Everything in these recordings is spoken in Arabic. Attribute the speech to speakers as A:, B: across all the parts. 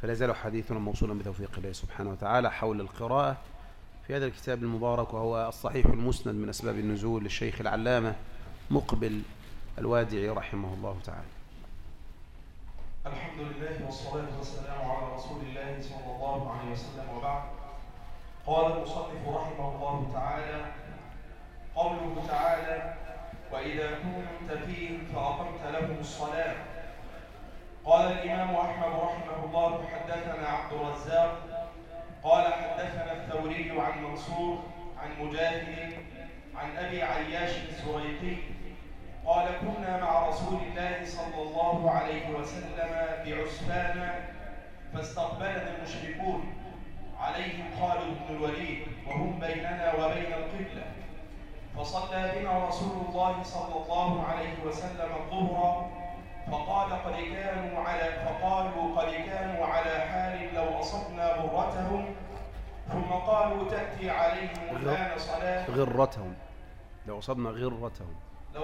A: فلا يزال حديثنا موصولا بتوفيق الله سبحانه وتعالى حول القراءة في هذا الكتاب المبارك، وهو الصحيح المسند من أسباب النزول للشيخ العلامة مقبل الوادعي رحمه الله تعالى.
B: الحمد لله والصلاة والسلام على رسول الله صلى الله عليه وسلم، وبعد. قال المصنف رحمه الله تعالى: قوله تعالى: وإذا كنت فيهم فأقمت لهم الصلاة. قال الإمام أحمد رحمه الله: حدثنا عبد الرزاق قال حدثنا الثوري عن منصور عن مجاهد عن أبي عياش الزريقي قال: كنا مع رسول الله صلى الله عليه وسلم بعسفان فاستقبلنا المشركون عليهم خالد بن الوليد وهم بيننا وبين القبلة، فصلى بنا رسول الله صلى الله عليه وسلم الظهر، فقالوا قد كانوا على حال لو أصبنا غرتهم، ثم قالوا تأتي عليهم الآن صلاة
A: لو أصبنا غرتهم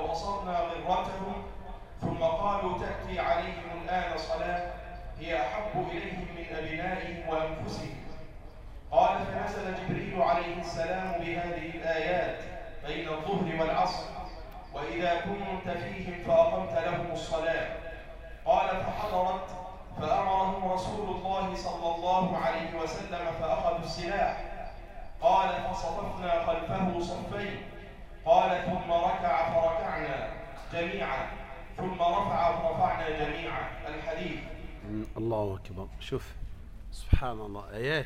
B: ثم قالوا تأتي عليهم الآن صلاة هي أحب إليهم من أبنائهم وأنفسهم. قال: فنزل جبريل عليه السلام بهذه الآيات بين الظهر والعصر: وإذا كنت فيهم فأقمت لهم الصلاة. قال: فحضرت فأمرهم رسول الله صلى الله عليه وسلم فأخذوا السلاح. قال: فصففنا خلفه صفين. قال: ثم ركع فركعنا جميعا، ثم رفع فرفعنا جميعا. الحديث.
A: الله أكبر. شوف سبحان الله، آيات.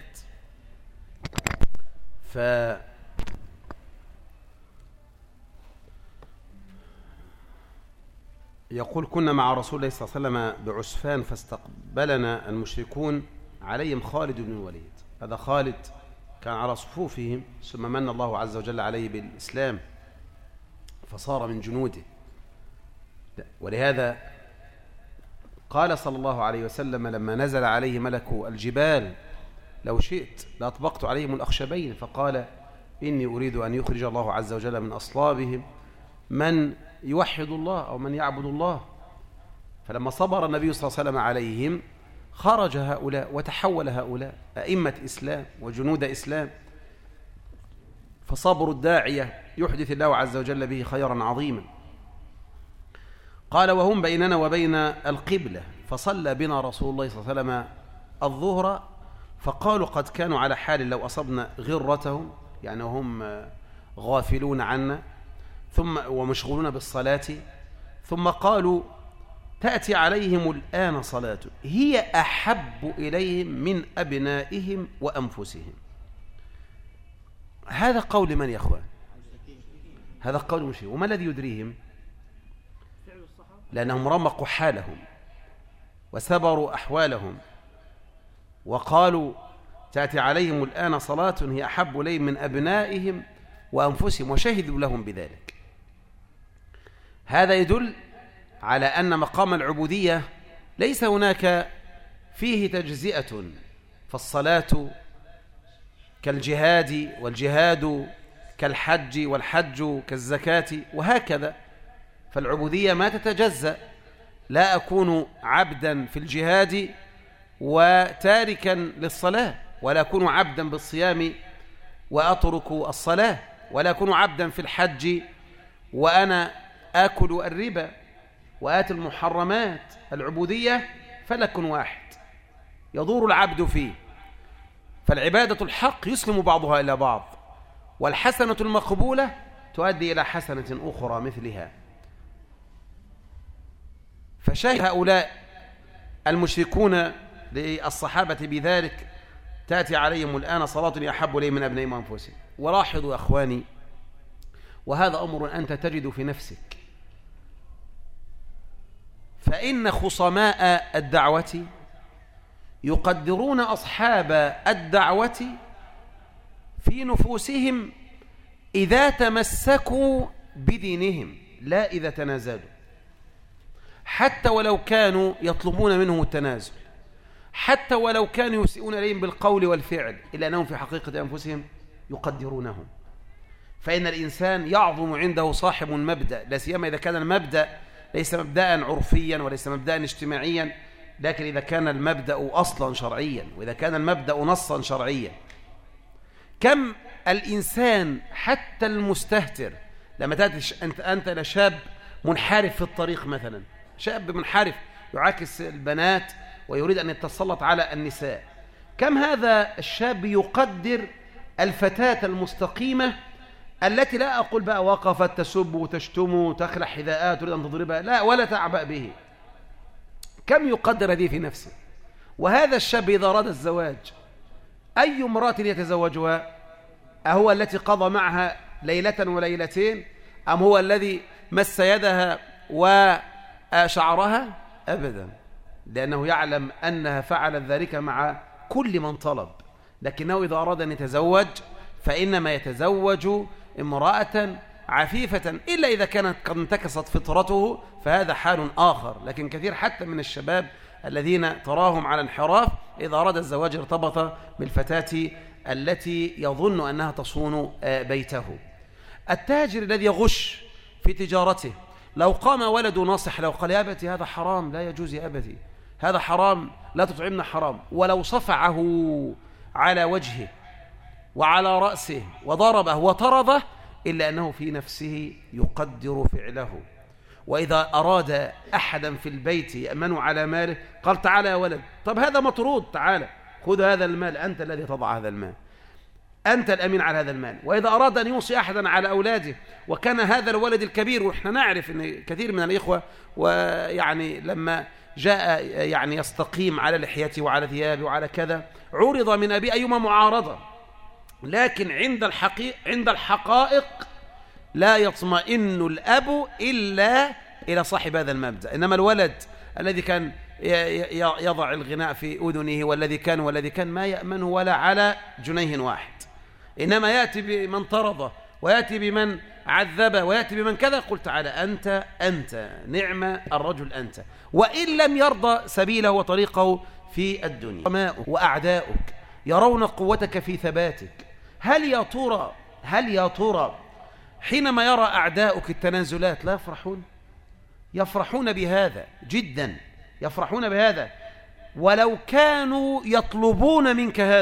A: يقول: كنا مع رسول الله صلى الله عليه وسلم بعسفان فاستقبلنا المشركون عليهم خالد بن الوليد. هذا خالد كان على صفوفهم، ثم من الله عز وجل عليه بالإسلام فصار من جنوده. ولهذا قال صلى الله عليه وسلم لما نزل عليه ملك الجبال: لو شئت لأطبقت عليهم الأخشبين، فقال: إني أريد أن يخرج الله عز وجل من أصلابهم من يوحد الله أو من يعبد الله. فلما صبر النبي صلى الله عليه وسلم عليهم خرج هؤلاء وتحول هؤلاء أئمة إسلام وجنود إسلام، فصبر الداعية يحدث الله عز وجل به خيرا عظيما. قال: وهم بيننا وبين القبلة، فصلى بنا رسول الله صلى الله عليه وسلم الظهر، فقالوا قد كانوا على حال لو أصبنا غرتهم، يعني هم غافلون عنا ثم ومشغولون بالصلاة، ثم قالوا تأتي عليهم الآن صلاة هي أحب إليهم من أبنائهم وأنفسهم. هذا قول من يا أخوان؟ هذا قول مشي. وما الذي يدريهم؟ لأنهم رمقوا حالهم وسبروا أحوالهم وقالوا تأتي عليهم الآن صلاة هي أحب إليهم من أبنائهم وأنفسهم، وشهدوا لهم بذلك. هذا يدل على أن مقام العبودية ليس هناك فيه تجزئة، فالصلاة كالجهاد والجهاد كالحج والحج كالزكاة وهكذا. فالعبودية ما تتجزأ، لا أكون عبدا في الجهاد وتاركا للصلاة، ولا أكون عبدا بالصيام وأترك الصلاة، ولا أكون عبدا في الحج وأنا آكل الربا وآتي المحرمات. العبودية فلك واحد يدور العبد فيه، فالعبادة الحق يسلم بعضها إلى بعض، والحسنة المقبولة تؤدي إلى حسنة أخرى مثلها. فشاهد هؤلاء المشركون للصحابة بذلك: تأتي عليهم الآن صلاة أحب إليهم من أبنائهم وأنفسهم. ولاحظوا يا أخواني، وهذا أمر أنت تجد في نفسك، فإن خصماء الدعوة يقدرون أصحاب الدعوة في نفوسهم إذا تمسكوا بدينهم، لا إذا تنازلوا، حتى ولو كانوا يطلبون منهم التنازل، حتى ولو كانوا يسيئون إليهم بالقول والفعل، إلا أنهم في حقيقة أنفسهم يقدرونهم. فإن الإنسان يعظم عنده صاحب مبدأ، لا سيما إذا كان المبدأ ليس مبدأ عرفيا وليس مبدأ اجتماعيا، لكن إذا كان المبدأ أصلا شرعيا، وإذا كان المبدأ نصا شرعيا، كم الإنسان حتى المستهتر لما تأتي أنت لشاب منحرف في الطريق مثلا، شاب منحرف يعاكس البنات ويريد أن يتسلط على النساء، كم هذا الشاب يقدر الفتاة المستقيمة التي لا أقول بقى وقفت تسب وتشتم وتخلع حذاءات تريد أن تضربها، لا، ولا تعبأ به، كم يقدر هذه في نفسه. وهذا الشاب إذا أراد الزواج أي امرأة يتزوجها؟ أهو التي قضى معها ليلة وليلتين، أم هو الذي مس يدها وشعرها؟ أبدا، لأنه يعلم أنها فعلت ذلك مع كل من طلب، لكنه إذا أراد أن يتزوج فإنما يتزوج امرأة عفيفة، إلا إذا كانت قد انتكست فطرته فهذا حال آخر. لكن كثير حتى من الشباب الذين تراهم على انحراف إذا أراد الزواج ارتبط بالفتاة التي يظن أنها تصون بيته. التاجر الذي يغش في تجارته لو قام ولد ناصح لو قال يا أبتي هذا حرام، لا يجوز يا أبتي، هذا حرام، لا تطعمنا حرام، ولو صفعه على وجهه وعلى رأسه وضربه وطرده، إلا أنه في نفسه يقدر فعله. وإذا أراد أحدا في البيت يأمن على ماله قال تعالى يا ولد، طب هذا مطرود، تعالى خذ هذا المال، أنت الذي تضع هذا المال، أنت الأمين على هذا المال. وإذا أراد أن يوصي أحدا على أولاده وكان هذا الولد الكبير، وإحنا نعرف أن كثير من الإخوة ويعني لما جاء يعني يستقيم على لحيته وعلى ثيابه وعلى كذا عرض من أبي أيما معارضة، لكن عند الحقائق لا يطمئن الأب إلا إلى صاحب هذا المبدأ. إنما الولد الذي كان يضع الغناء في أذنه والذي كان ما يأمنه ولا على جنيه واحد، إنما يأتي بمن طرده ويأتي بمن عذبه ويأتي بمن كذا، قل تعالى أنت نعم الرجل أنت، وإن لم يرضى سبيله وطريقه في الدنيا. وأعداؤك يرون قوتك في ثباتك. هل يا ترى حينما يرى أعداؤك التنازلات لا يفرحون؟ يفرحون بهذا جدا، يفرحون بهذا، ولو كانوا يطلبون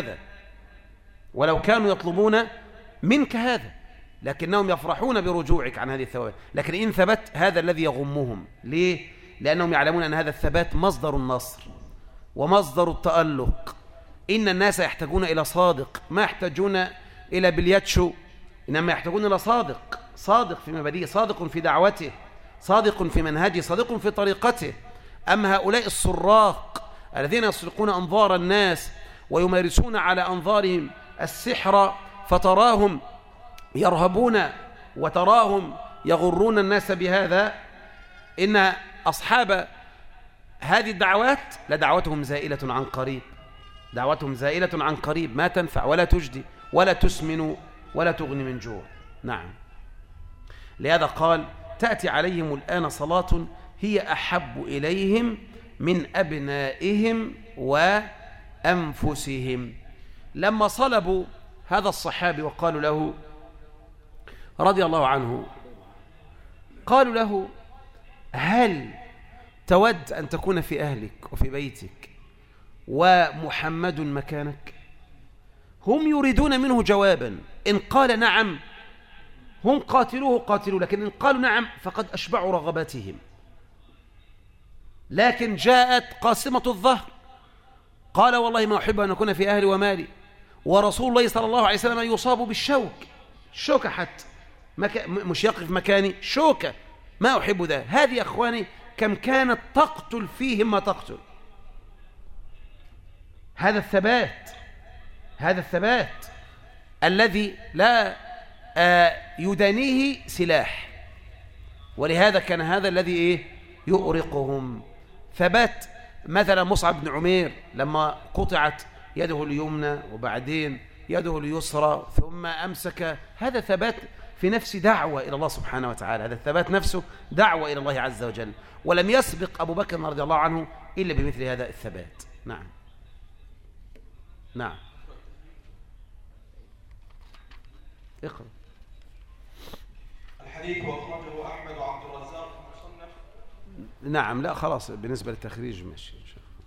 A: منك هذا، لكنهم يفرحون برجوعك عن هذه الثوابت. لكن إن ثبت هذا الذي يغمهم. ليه؟ لأنهم يعلمون أن هذا الثبات مصدر النصر ومصدر التألق. إن الناس يحتاجون إلى صادق، ما يحتاجون إلى بلياتشو، إنما يحتاجون إلى صادق في مبادئه، صادق في دعوته، صادق في منهجه، صادق في طريقته. أما هؤلاء السراق الذين يسرقون أنظار الناس ويمارسون على أنظارهم السحر، فتراهم يرهبون وتراهم يغرون الناس بهذا، إن أصحاب هذه الدعوات لدعوتهم زائلة عن قريب، دعوتهم زائلة عن قريب، ما تنفع ولا تجدي ولا تسمن ولا تغني من جوع. نعم، لهذا قال تأتي عليهم الآن صلاة هي أحب إليهم من أبنائهم وأنفسهم. لما صلبوا هذا الصحابي وقالوا له رضي الله عنه، قالوا له هل تود أن تكون في أهلك وفي بيتك ومحمد مكانك؟ هم يريدون منه جوابا، إن قال نعم هم قاتلوه، لكن إن قالوا نعم فقد أشبعوا رغباتهم. لكن جاءت قاسمة الظهر، قال والله ما أحب أن أكون في أهلي ومالي، ورسول الله صلى الله عليه وسلم يصاب بالشوك، شوكة حتى مش يقف مكاني، شوكة، ما أحب ذا. هذه يا أخواني كم كانت تقتل فيهم ما تقتل. هذا الثبات الذي لا يدانيه سلاح. ولهذا كان هذا الذي يؤرقهم. ثبات مثلا مصعب بن عمير لما قطعت يده اليمنى وبعدين يده اليسرى ثم أمسك، هذا ثبات في نفس دعوة إلى الله سبحانه وتعالى، هذا الثبات نفسه دعوة إلى الله عز وجل. ولم يسبق أبو بكر رضي الله عنه إلا بمثل هذا الثبات. نعم اقرأ.
B: الحديث وأخرجه أحمد وعبد الرزاق في المصنف.
A: نعم، لا خلاص بالنسبة للتخريج ماشي إن شاء الله.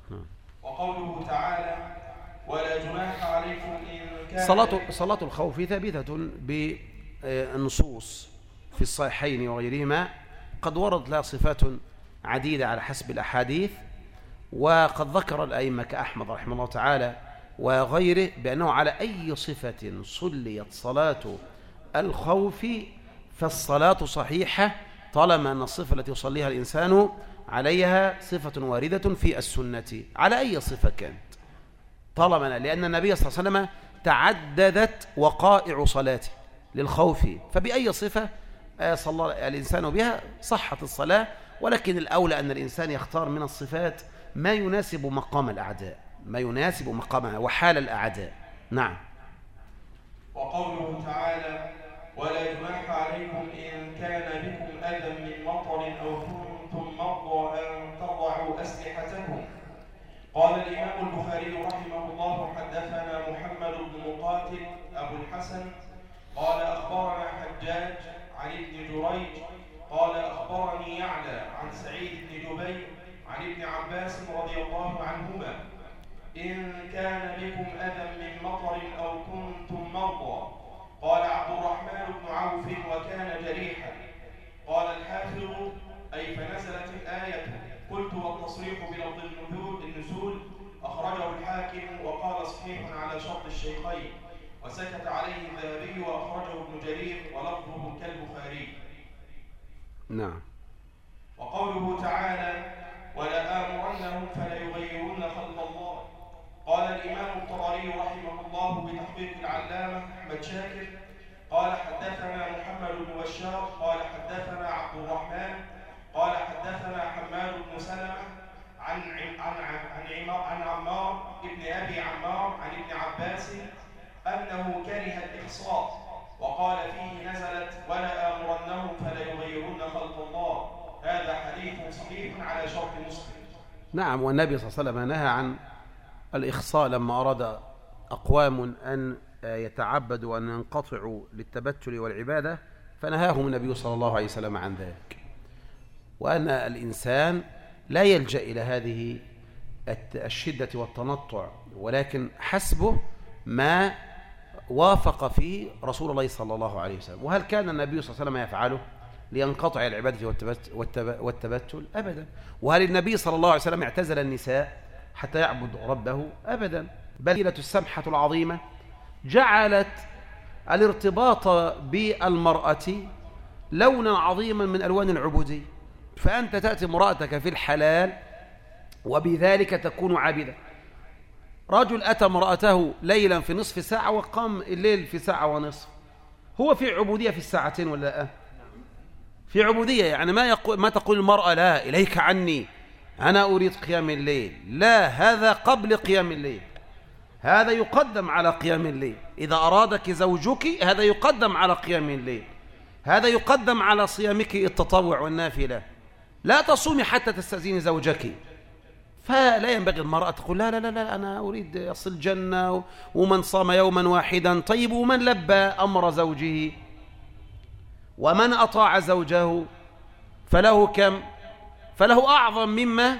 B: وقوله تعالى ولا جناح عليكم إن كان
A: صلاة الخوف ثابتة بالنصوص في الصحيحين وغيرهما، قد ورد لها صفات عديدة على حسب الأحاديث، وقد ذكر الأئمة كأحمد رحمه الله تعالى وغيره بأنه على أي صفة صليت صلاة الخوف فالصلاة صحيحة، طالما أن الصفة التي يصليها الإنسان عليها صفة واردة في السنة على أي صفة كانت، طالما لأن النبي صلى الله عليه وسلم تعددت وقائع صلاته للخوف، فبأي صفة صلى الإنسان بها صحت الصلاة، ولكن الأولى أن الإنسان يختار من الصفات ما يناسب مقام الأعداء، ما يناسب مقامها وحال الأعداء. نعم.
B: وقوله تعالى ولا جناح عليكم إن كان بكم أذى من مطر أو كنتم مرضى أن تضعوا أسلحتكم. قال الإمام البخاري رحمه الله حدثنا محمد بن مقاتل أبو الحسن قال أخبرنا حجاج عن ابن جريج قال أخبرني يعلى عن سعيد بن جبير عن ابن عباس رضي الله عنهما إن كان بكم أذى من مطر أو كنتم مرضى. قال عبد الرحمن بن عوف وكان جريحا. قال الحافظ أي فنزلت الآية. قلت والتصريح بلفظ النزول أخرجه الحاكم وقال صحيح على شرط الشيخين، وسكت عليه الذهبي وأخرجه ابن جرير ولفظه كالبخاري.
A: نعم.
B: وقوله تعالى ولآمرنهم فليغيرن خلق الله. قال الإمام الطبري رحمه الله بتحقيق العلامة أحمد شاكر قال حدثنا محمد بن بشار قال حدثنا عبد الرحمن قال حدثنا حماد بن سلمة عن عمار ابن أبي عمار عن ابن عباس أنه كره الإخصاء وقال فيه نزلت ولا آمرنهم فليغيرن خلق الله. هذا حديث صحيح على شرط مسلم.
A: نعم. والنبي صلى الله عليه وسلم نهى عن الإخصاء لما أراد أقوام أن يتعبدوا وأن ينقطعوا للتبتل والعبادة، فنهاهم النبي صلى الله عليه وسلم عن ذلك، وأن الإنسان لا يلجأ إلى هذه الشدة والتنطع، ولكن حسبه ما وافق فيه رسول الله صلى الله عليه وسلم. وهل كان النبي صلى الله عليه وسلم يفعله لينقطع العبادة والتبتل؟ أبدا. وهل النبي صلى الله عليه وسلم اعتزل النساء حتى يعبد ربه؟ أبدا. بل السمحة العظيمة جعلت الارتباط بالمرأة لونا عظيما من ألوان العبودية، فأنت تأتي امرأتك في الحلال وبذلك تكون عابدة. رجل أتى امرأته ليلا في نصف ساعة وقام الليل في ساعة ونصف، هو في عبودية في الساعتين ولا لا؟ في عبودية. يعني ما تقول المرأة لا إليك عني أنا أريد قيام الليل، لا، هذا قبل قيام الليل، هذا يقدم على قيام الليل. إذا أرادك زوجك هذا يقدم على قيام الليل، هذا يقدم على صيامك التطوع والنافلة. لا تصومي حتى تستأذيني زوجك. فلا ينبغي المرأة تقول لا لا لا لا أنا أريد أصل الجنة، ومن صام يوما واحدا. طيب ومن لبى أمر زوجه ومن أطاع زوجه فله كم؟ فله أعظم مما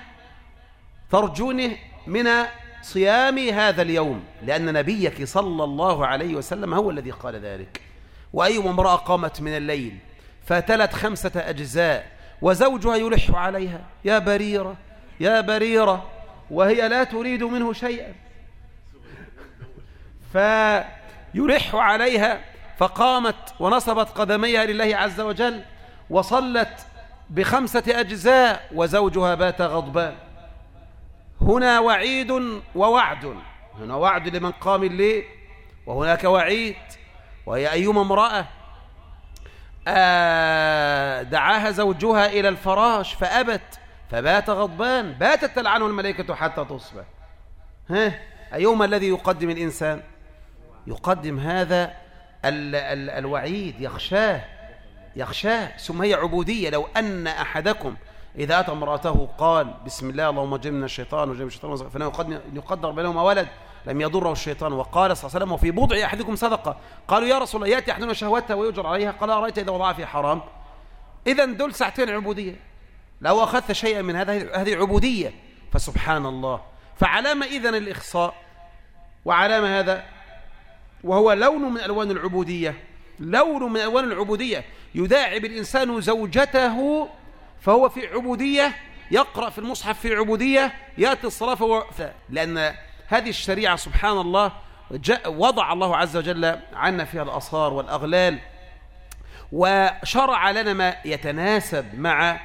A: ترجونه من صيام هذا اليوم، لأن نبيك صلى الله عليه وسلم هو الذي قال ذلك. وأي امرأة قامت من الليل فتلت 5 أجزاء وزوجها يلح عليها يا بريرة يا بريرة وهي لا تريد منه شيئا، فيلح عليها فقامت ونصبت قدميها لله عز وجل وصلت ب5 أجزاء وزوجها بات غضبان. هنا وعيد ووعد، هنا وعد لمن قام الليل وهناك وعيد. وهي أيما امرأة دعاها زوجها إلى الفراش فأبت فبات غضبان، باتت تلعنه الملائكة حتى تصبح. أيما الذي يقدم الإنسان؟ يقدم هذا الوعيد، يخشاه. ثم هي عبودية. لو أن أحدكم إذا أتى امرأته قال بسم الله اللهم جنبنا الشيطان وجنب الشيطان فإنه يقدر بينهما ولد لم يضره الشيطان. وقال صلى الله عليه وسلم وفي بضع أحدكم صدقة. قالوا يا رسول الله يأتي أحدنا شهوتها ويجر عليها؟ قال أرأيت إذا وضعها في حرام؟ إذن دول ساعتين عبودية. لو أخذت شيئا من هذه عبودية. فسبحان الله، فعلامة إذن الإخصاء، وعلامة هذا وهو لون من ألوان العبودية، لون من ألوان العبودية. يداعب الإنسان زوجته فهو في عبودية، يقرأ في المصحف في عبودية، يأتي الصلاة فهو لأن هذه الشريعة سبحان الله وضع الله عز وجل عنا فيها الأصار والأغلال، وشرع لنا ما يتناسب مع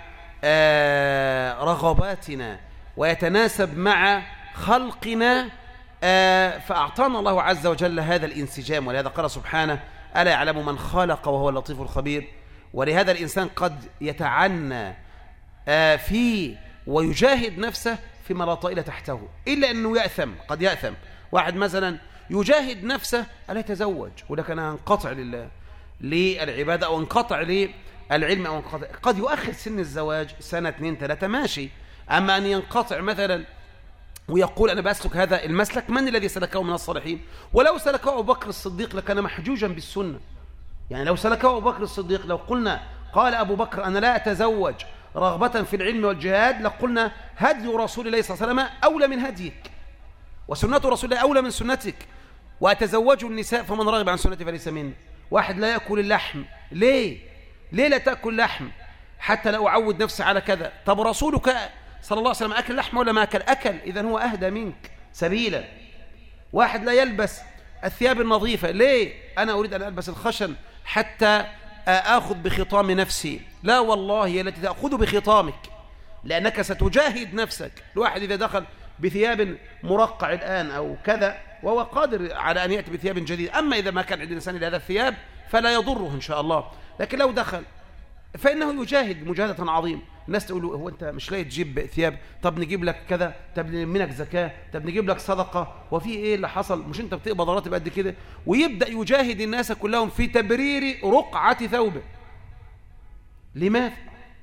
A: رغباتنا ويتناسب مع خلقنا، فأعطانا الله عز وجل هذا الانسجام. ولهذا قال سبحانه: ألا يعلم من خلق وهو اللطيف الخبير. ولهذا الإنسان قد يتعنى فيه ويجاهد نفسه فيما لا طائل تحته، إلا أنه يأثم. قد يأثم واحد مثلا يجاهد نفسه ألا يتزوج، ولكن أنا انقطع للعبادة أو انقطع للعلم أو انقطع، قد يؤخر سن الزواج سنة 2 3 ماشي. أما أن ينقطع مثلا ويقول أنا بأسلك هذا المسلك، من الذي سلكه من الصالحين؟ ولو سلكه أبو بكر الصديق لكان محجوجا بالسنة. يعني لو سلكه أبو بكر الصديق، لو قلنا قال أبو بكر أنا لا أتزوج رغبة في العلم والجهاد، لقلنا هدي رسول الله صلى الله عليه وسلم أولى من هديك، وسنة رسول الله أولى من سنتك، وأتزوج النساء فمن رغب عن سنتي فليس مني. واحد لا يأكل اللحم، ليه لا تأكل لحم؟ حتى لا أعود نفسي على كذا. طب رسولك صلى الله عليه وسلم أكل لحم ولا ما أكل؟ إذن هو أهدى منك سبيلا. واحد لا يلبس الثياب النظيفة، ليه؟ أنا أريد أن ألبس الخشن حتى آخذ بخطام نفسي. لا والله هي التي تأخذ بخطامك، لأنك ستجاهد نفسك. الواحد إذا دخل بثياب مرقع الآن أو كذا وهو قادر على أن يأتي بثياب جديدة، أما إذا ما كان عند الإنسان إلى هذا الثياب فلا يضره إن شاء الله. لكن لو دخل فإنه يجاهد مجاهدة عظيمة. الناس تقول له هو أنت مش لاقي تجيب ثياب؟ طب نجيب لك كذا، طب نلمنك زكاة، طب نجيب لك صدقة، وفي إيه اللي حصل؟ مش أنت بتقبض راتب قد كده؟ ويبدأ يجاهد الناس كلهم في تبرير رقعة ثوبه. لماذا؟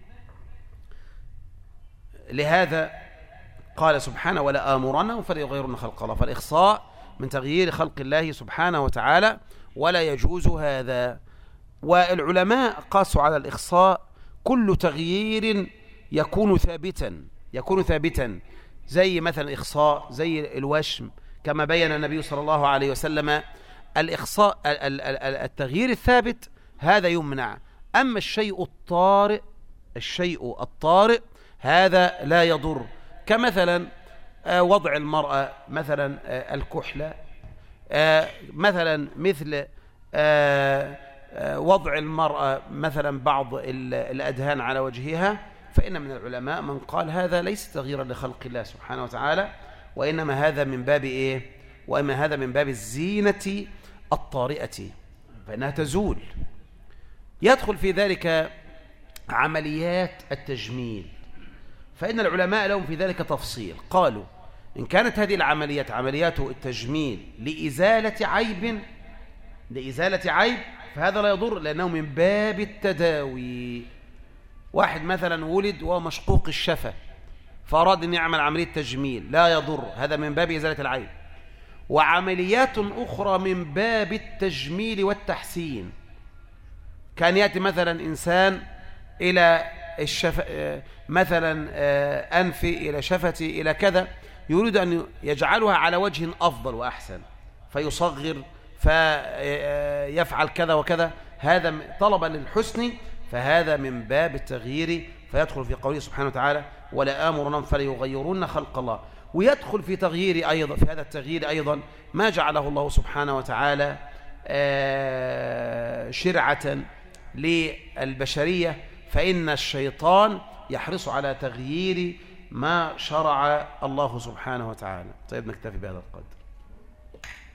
A: لهذا قال سبحانه: ولا آمرنهم فليغيرن خلق الله. فالإخصاء من تغيير خلق الله سبحانه وتعالى، ولا يجوز هذا. والعلماء قاسوا على الإخصاء كل تغيير يكون ثابتا، زي مثلا الإخصاء، زي الوشم، كما بين النبي صلى الله عليه وسلم. الإخصاء التغيير الثابت هذا يمنع. أما الشيء الطارئ هذا لا يضر، كمثلا وضع المرأة مثلا الكحلة، مثلا مثل وضع المرأة مثلا بعض الأدهان على وجهها، فإن من العلماء من قال هذا ليس تغييرا لخلق الله سبحانه وتعالى، وإنما هذا من باب إيه؟ وإنما هذا من باب الزينة الطارئة، فإنها تزول. يدخل في ذلك عمليات التجميل، فإن العلماء لهم في ذلك تفصيل. قالوا إن كانت هذه العمليات عمليات التجميل لإزالة عيب فهذا لا يضر، لأنه من باب التداوي. واحد مثلا ولد وهو مشقوق الشفة فأراد أن يعمل عملية تجميل، لا يضر، هذا من باب إزالة العيب. وعمليات أخرى من باب التجميل والتحسين، كان يأتي مثلا إنسان إلى مثلا أنفي إلى شفتي إلى كذا، يريد أن يجعلها على وجه أفضل وأحسن، فيصغر فيفعل كذا وكذا، هذا طلبا للحسن، فهذا من باب التغيير، فيدخل في قوله سبحانه وتعالى: ولا آمرنهم فليغيرن خلق الله. ويدخل في تغيير أيضا، في هذا التغيير أيضا ما جعله الله سبحانه وتعالى شرعة للبشرية، فإن الشيطان يحرص على تغيير ما شرع الله سبحانه وتعالى. طيب نكتفي بهذا القدر.